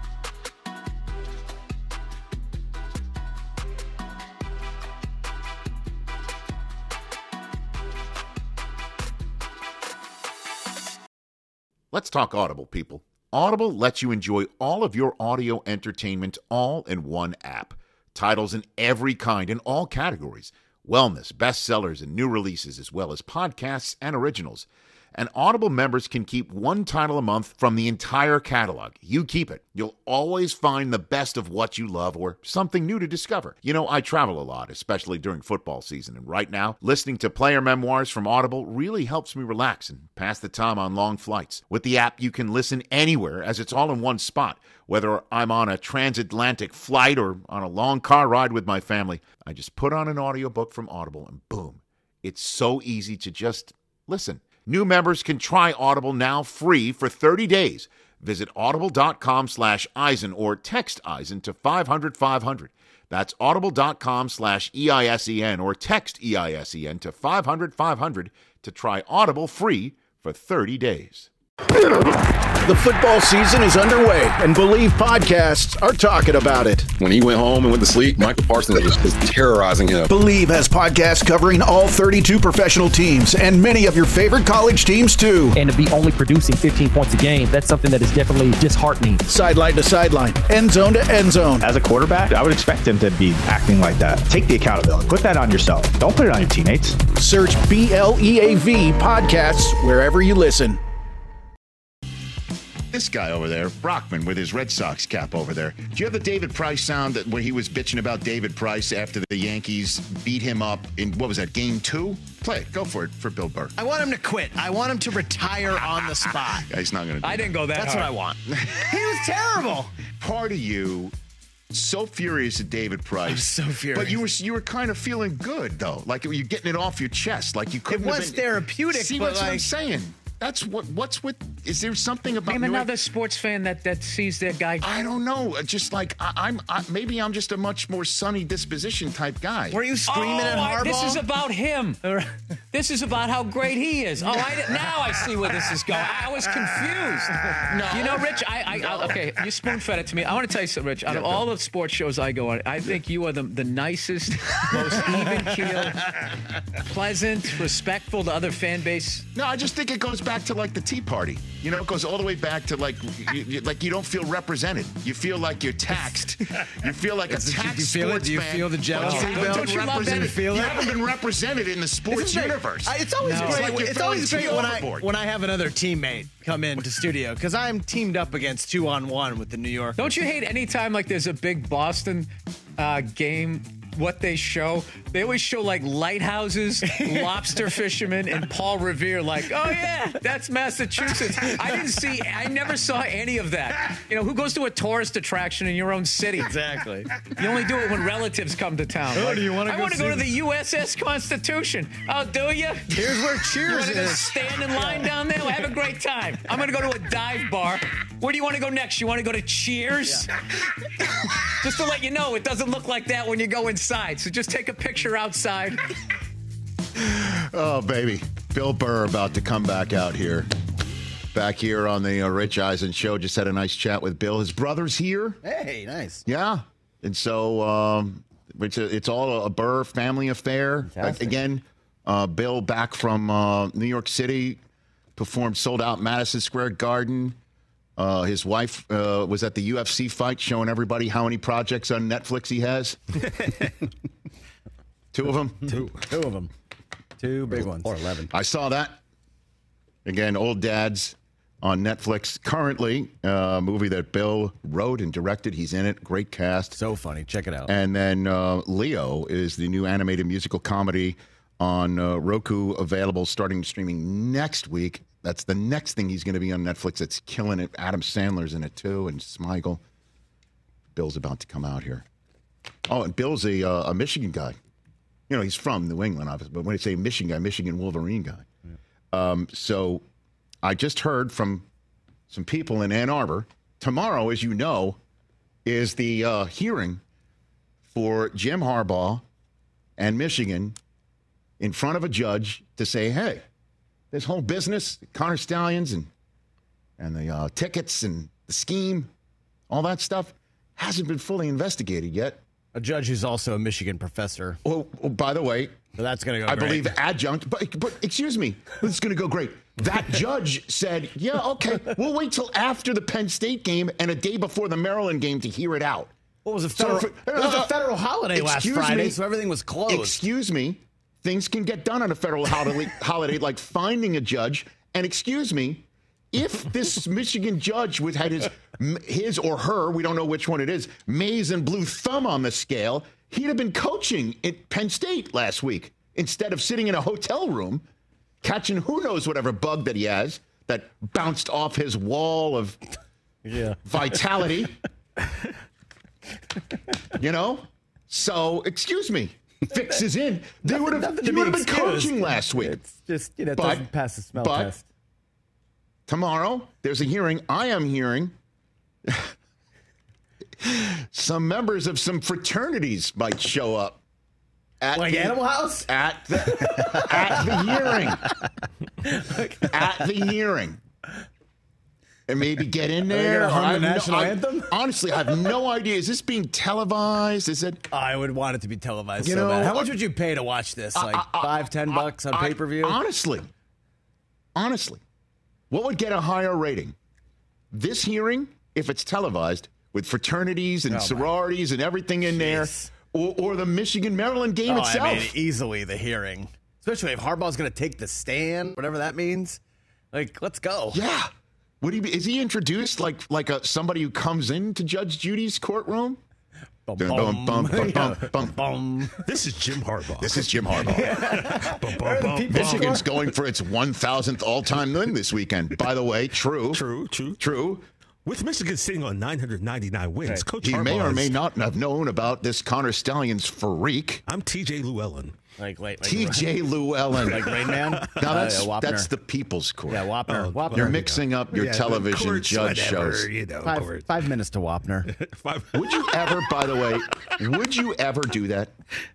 Let's talk Audible, people. Audible lets you enjoy all of your audio entertainment all in one app. Titles in every kind in all categories. Wellness, bestsellers, and new releases, as well as podcasts and originals. And Audible members can keep one title a month from the entire catalog. You keep it. You'll always find the best of what you love or something new to discover. You know, I travel a lot, especially during football season. And right now, listening to player memoirs from Audible really helps me relax and pass the time on long flights. With the app, you can listen anywhere as it's all in one spot. Whether I'm on a transatlantic flight or on a long car ride with my family, I just put on an audiobook from Audible and boom, it's so easy to just listen. New members can try Audible now free for 30 days. Visit audible.com/Eisen or text Eisen to 500-500. That's audible.com/EISEN or text EISEN to 500-500 to try Audible free for 30 days. The football season is underway, and Believe podcasts are talking about it. When he went home and went to sleep, Michael Parsons was just terrorizing him. Believe has podcasts covering all 32 professional teams and many of your favorite college teams, too. And to be only producing 15 points a game, that's something that is definitely disheartening. Sideline to sideline, end zone to end zone. As a quarterback, I would expect him to be acting like that. Take the accountability. Put that on yourself. Don't put it on your teammates. Search BLEAV podcasts wherever you listen. This guy over there, Brockman, with his Red Sox cap over there. Do you have the David Price sound where he was bitching about David Price after the Yankees beat him up in, what was that, game 2? Play it. Go for it for Bill Burr. I want him to quit. I want him to retire on the spot. Yeah, he's not going to do I didn't go that That's hard. what I want. He was terrible. Part of you so furious at David Price. I'm so furious. But you were kind of feeling good, though. Like you're getting it off your chest. Like you couldn't It have was been, therapeutic, See, but what's what I'm like... saying? That's what's with, is there something about Name another sports fan that sees their guy. I don't know. Just like maybe I'm just a much more sunny disposition type guy. Were you screaming at Harbaugh? This is about him. This is about how great he is. Now I see where this is going. I was confused. No. You know, Rich, okay, you spoon-fed it to me. I want to tell you something, Rich. Out of all the sports shows I go on, I think you are the nicest, most even-keeled, pleasant, respectful to other fan base. No, I just think it goes back to like the Tea Party. You know, it goes all the way back to like you don't feel represented. You feel like you're taxed. You feel like a taxed sports Do you fan. feel the jealousy? Don't you love that? Feel You it? haven't been represented in the sports universe. It's always No. great. It's like you're It's always throwing great tea overboard. when I have another teammate come into studio because I'm teamed up against 2-on-1 with the New York. Don't you hate any time like there's a big Boston game? What they show, they always show like lighthouses, lobster fishermen, and Paul Revere. Like, oh yeah, that's Massachusetts. I never saw any of that. You know, who goes to a tourist attraction in your own city? Exactly. You only do it when relatives come to town. Oh, Like, do you wanna I go want to go to the USS Constitution. Oh, do you? Here's where Cheers You want to is. stand in line down there? Well, have a great time. I'm going to go to a dive bar. Where do you want to go next? You want to go to Cheers? Yeah. Just to let you know, it doesn't look like that when you go inside. So just take a picture outside. Oh, baby. Bill Burr about to come back out here. Back here on the Rich Eisen Show. Just had a nice chat with Bill. His brother's here. Hey, nice. Yeah. And so it's all a Burr family affair. Again, Bill back from New York City, performed sold out Madison Square Garden. His wife was at the UFC fight, showing everybody how many projects on Netflix he has. 2 of them? Two of them. 2 big ones. Or 11. I saw that. Again, Old Dads on Netflix. Currently, a movie that Bill wrote and directed. He's in it. Great cast. So funny. Check it out. And then Leo is the new animated musical comedy on Roku, available starting streaming next week. That's the next thing he's going to be on Netflix. It's killing it. Adam Sandler's in it, too, and Smigel. Bill's about to come out here. Oh, and Bill's a Michigan guy. You know, he's from New England, obviously, but when I say Michigan guy, Michigan Wolverine guy. Yeah. So I just heard from some people in Ann Arbor. Tomorrow, as you know, is the hearing for Jim Harbaugh and Michigan in front of a judge to say, hey, this whole business, Connor Stallions and the tickets and the scheme, all that stuff, hasn't been fully investigated yet. A judge who's also a Michigan professor. Oh, by the way, so that's going to go I great. believe adjunct, but excuse me, it's going to go great. That judge said, yeah, okay, we'll wait till after the Penn State game and a day before the Maryland game to hear it out. What was a federal, it was a federal holiday last Friday, so everything was closed. Excuse me. Things can get done on a federal holiday like finding a judge. And excuse me, if this Michigan judge had his or her, we don't know which one it is, maize and blue thumb on the scale, he'd have been coaching at Penn State last week instead of sitting in a hotel room catching who knows whatever bug that he has that bounced off his wall of vitality. You know? So, excuse me. Fix is in. He would have been coaching last week. It's just, it doesn't pass the smell test. Tomorrow, there's a hearing. I am hearing some members of some fraternities might show up. Animal House? At the hearing. At the hearing. And maybe get in there. The national anthem? Honestly, I have no idea. Is this being televised? Is it? I would want it to be televised so bad. How much would you pay to watch this? Like $5-10 on pay-per-view? Honestly, what would get a higher rating? This hearing, if it's televised, with fraternities and sororities and everything in there, or the Michigan-Maryland game itself? I mean, easily the hearing. Especially if Harbaugh's going to take the stand, whatever that means. Like, let's go. Yeah. Is he introduced like somebody who comes into Judge Judy's courtroom? This is Jim Harbaugh. Michigan's going for its 1,000th all-time win this weekend. By the way, true. With Michigan sitting on 999 wins, Coach Harbaugh may or may not have known about this Connor Stalions freak. I'm T.J. Llewellyn. T.J. Llewellyn. Like Rain Man? No, that's the People's Court. Yeah, Wapner. You're mixing up your television judge shows. 5 minutes to Wapner. Would you ever, by the way, do that?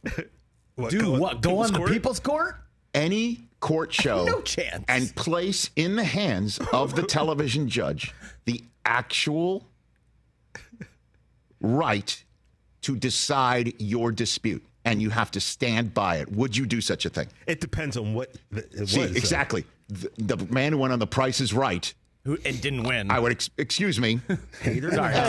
Go on the People's Court? Any court show. No chance. And place in the hands of the television judge the actual right to decide your dispute. And you have to stand by it. Would you do such a thing? It depends on what it was. Exactly. The man who went on The Price is Right. And didn't win. I would, excuse me. Sorry,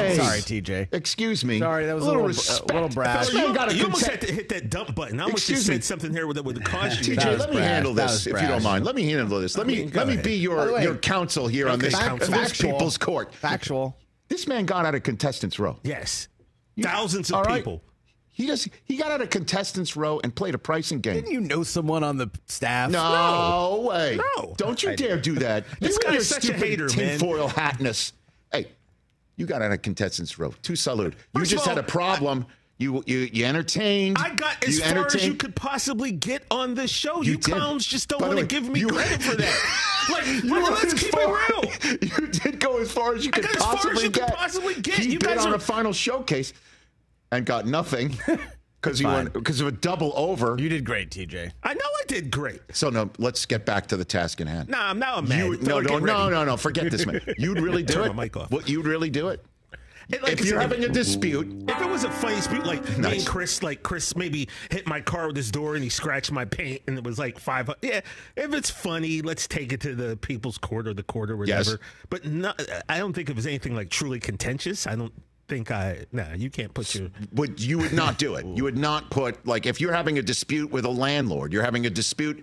TJ. Excuse me. Sorry, that was a little respect. You almost had to hit that dump button. I almost just said something here that would cause you. TJ, let me handle this, if you don't mind. Let me handle this. Let me be your counsel here on this People's Court. Factual. This man got out of contestants row. Yes. Thousands of people. He got out of contestants row and played a pricing game. Didn't you know someone on the staff? No way. No. Don't you dare do that. This guy is such a hater, man. Tinfoil hatness. Hey, you got out of contestants row. To salute. You just had a problem. You entertained. I got as far as you could possibly get on this show. You clowns just don't want to give me credit for that. Let's keep it real. You did go as far as you could possibly get. He bid on a final showcase. And got nothing because of a double over. You did great, TJ. I know I did great. So no, let's get back to the task in hand. Nah, now I'm mad. No. Forget this, man. You'd really do it. Turn my mic off. What, you'd really do it? If you're having a dispute. If it was a funny dispute, like me and Chris, Chris maybe hit my car with his door and he scratched my paint and it was like $500. Yeah, if it's funny, let's take it to the People's Court or the court or whatever. Yes. But I don't think it was anything like truly contentious. I don't think you can't put your. But you would not do it. You would not put, like, if you're having a dispute with a landlord, you're having a dispute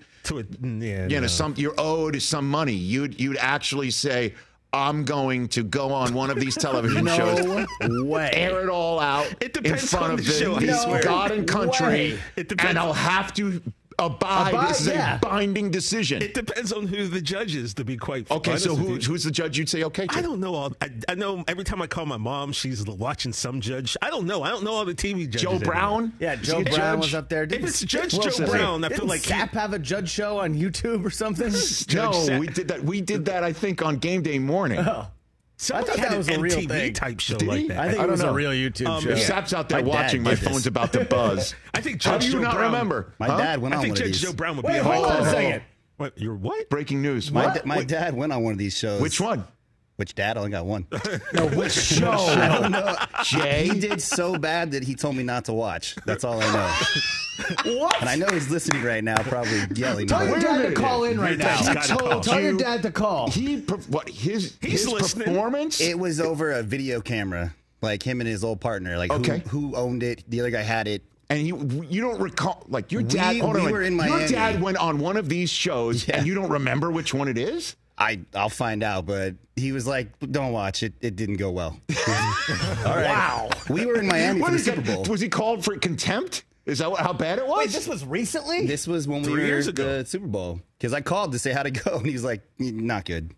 you're owed some money. You'd actually say, I'm going to go on one of these television shows, air it all out in front of the God and country, and I'll have to abide. This is a binding decision. It depends on who the judge is, to be quite honest. Okay, so who's the judge you'd say okay to? I don't know. I know every time I call my mom, she's watching some judge. I don't know all the TV judges. Joe Brown? Anymore. Yeah, Joe Brown was up there. If it's Judge Joe Brown, I feel like Zap have a judge show on YouTube or something? No, we did that. I think on game day morning. Oh. I thought that was a real MTV type show like that. I think it was a real YouTube show. If Sap's out there watching, my phone's about to buzz. I think Judge Joe Brown. How do you not remember? My dad went on one of these. I think Judge Joe Brown would be. Wait, hold on a second. What? You're what? Breaking news. My dad went on one of these shows. Which one? Which dad? I only got one. No, which show? I don't know. Jay? He did so bad that he told me not to watch. That's all I know. What? And I know he's listening right now, probably yelling. Tell your dad to call in right now. Tell your dad to call. His performance? It was over a video camera, like him and his old partner. Like who owned it? The other guy had it. And you don't recall, like your dad. We were in Miami. Your dad went on one of these shows, and you don't remember which one it is? I'll find out, but he was like, "Don't watch it. It didn't go well." All right. Wow. We were in Miami for the Super Bowl. Was he called for contempt? Is that how bad it was? Wait, this was recently? This was when we were at the Super Bowl. Because I called to say how'd it go, and he was like, "Not good."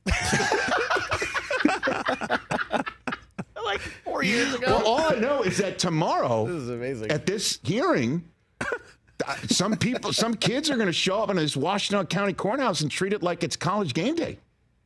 Like 4 years ago. Well, all I know is that tomorrow, this is amazing. At this hearing, some kids are going to show up in this Washington County courthouse and treat it like it's college game day.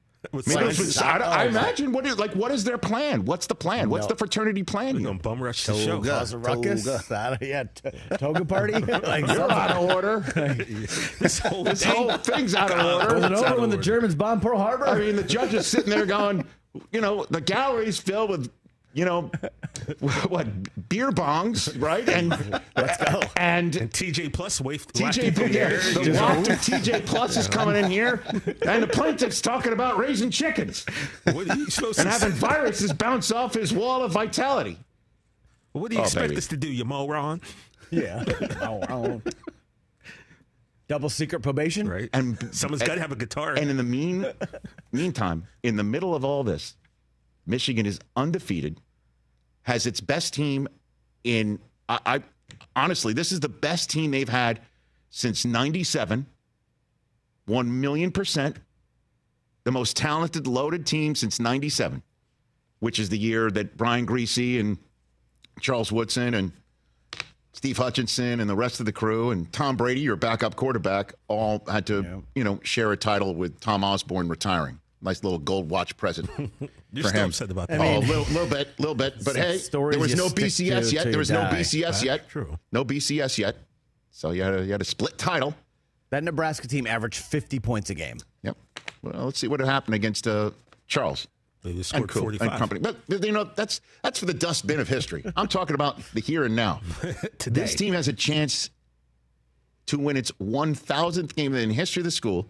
I imagine what is their plan? What's the plan? What's the fraternity plan? We're gonna bum rush the show. Cause a ruckus. Toga party. Like you're out of order. This whole thing's out of order. Was it over when the Germans bombed Pearl Harbor? I mean, the judge is sitting there going, the gallery's filled with, what beer bongs, right? And let's go. And TJ Plus the loft of TJ Plus is coming in here, and the plaintiff's talking about raising chickens what are you supposed and to having viruses bounce off his wall of vitality. What do you expect us to do, you moron? Yeah. Double secret probation, right? And someone's got to have a guitar. And in the meantime, in the middle of all this, Michigan is undefeated, has its best team in, honestly, this is the best team they've had since 97, 1,000,000%, the most talented, loaded team since 97, which is the year that Brian Griese and Charles Woodson and Steve Hutchinson and the rest of the crew and Tom Brady, your backup quarterback, all had to, share a title with Tom Osborne retiring. Nice little gold watch present You're still upset about that. A little bit. But hey, there was no BCS yet. There was no BCS yet. True. No BCS yet. So you had a split title. That Nebraska team averaged 50 points a game. Yep. Well, let's see what happened against Charles. They scored 45. And company. But that's for the dustbin of history. I'm talking about the here and now. Today. This team has a chance to win its 1,000th game in the history of the school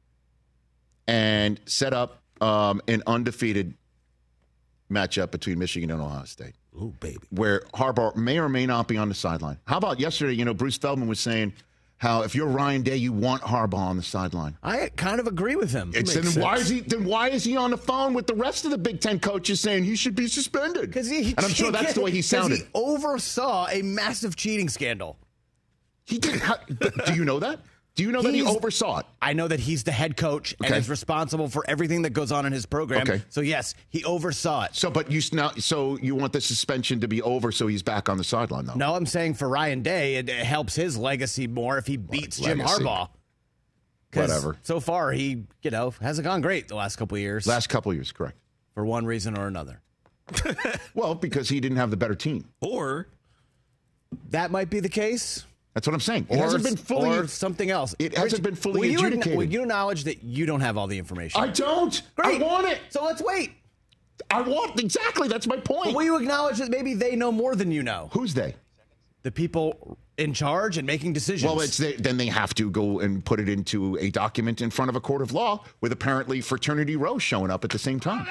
and set up an undefeated matchup between Michigan and Ohio State. Ooh, baby. Where Harbaugh may or may not be on the sideline. How about yesterday, Bruce Feldman was saying how if you're Ryan Day, you want Harbaugh on the sideline. I kind of agree with him. Then why is he on the phone with the rest of the Big Ten coaches saying he should be suspended? Because and I'm sure that's the way he sounded. He oversaw a massive cheating scandal. He did. Do you know that? Do you know that he oversaw it? I know that he's the head coach and is responsible for everything that goes on in his program. Okay. So yes, he oversaw it. So you want the suspension to be over so he's back on the sideline, though? No, I'm saying for Ryan Day, it helps his legacy more if he beats Jim Harbaugh. Whatever. So far, he hasn't gone great the last couple of years. Last couple of years, correct. For one reason or another. Well, because he didn't have the better team. Or that might be the case. That's what I'm saying. It hasn't been fully, or something else. It hasn't been fully adjudicated. Will you acknowledge that you don't have all the information? I don't. Great. I want it. So let's wait. Exactly. That's my point. But will you acknowledge that maybe they know more than you know? Who's they? The people in charge and making decisions. Well, then they have to go and put it into a document in front of a court of law with apparently fraternity row showing up at the same time.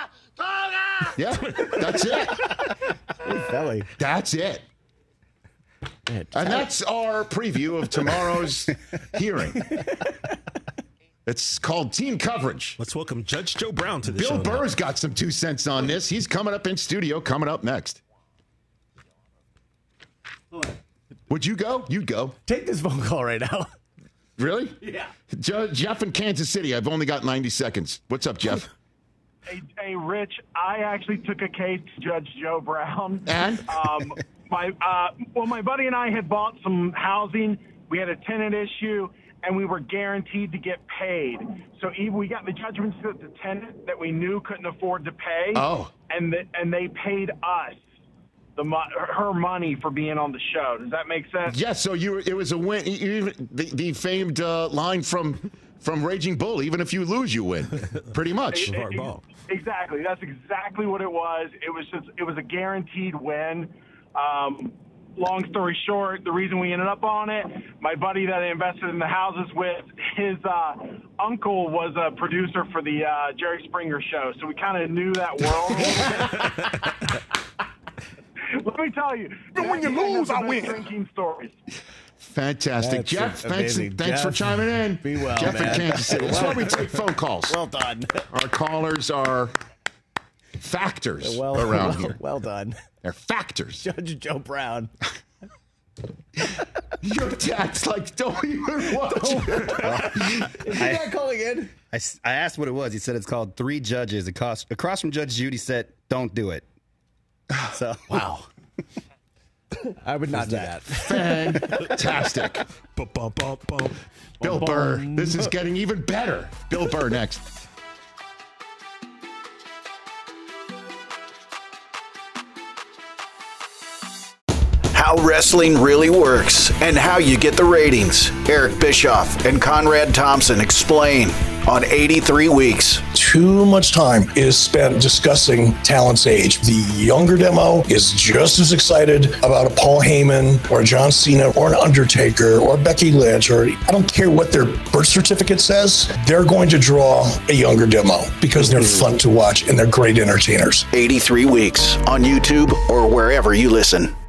Yeah, that's it. That's it. And that's our preview of tomorrow's hearing. It's called Team Coverage. Let's welcome Judge Joe Brown to the show. Bill Burr's got some 2 cents on this. He's coming up in studio, coming up next. Would you go? You'd go. Take this phone call right now. Really? Yeah. Jeff in Kansas City. I've only got 90 seconds. What's up, Jeff? Hey, Rich, I actually took a case to Judge Joe Brown. And? My buddy and I had bought some housing. We had a tenant issue, and we were guaranteed to get paid. So we got the judgment that the tenant that we knew couldn't afford to pay. Oh. And they paid us her money for being on the show. Does that make sense? Yes. So it was a win. The famed line from from Raging Bull. Even if you lose, you win. Pretty much. Exactly. That's exactly what it was. It was a guaranteed win. Long story short, the reason we ended up on it, my buddy that I invested in the houses with, his uncle was a producer for the Jerry Springer show, so we kind of knew that world. Let me tell you, when you lose, I win. Drinking stories. Fantastic. That's Jeff, thanks amazing. for chiming in. Be well, Jeff man. in Kansas City. That's why we take phone calls. Well done. Our callers are factors around here. Well done. They're factors. Judge Joe Brown. Your dad's like, don't even watch it. Is that calling in? I asked what it was. He said it's called Three Judges. Across from Judge Judy said, don't do it. So wow. I would not do that. Fantastic. Bill Burr. This is getting even better. Bill Burr next. How wrestling really works and how you get the ratings. Eric Bischoff and Conrad Thompson explain on 83 Weeks. Too much time is spent discussing talent's age. The younger demo is just as excited about a Paul Heyman or a John Cena or an Undertaker or Becky Lynch, or I don't care what their birth certificate says, they're going to draw a younger demo because they're fun to watch and they're great entertainers. 83 Weeks on YouTube or wherever you listen.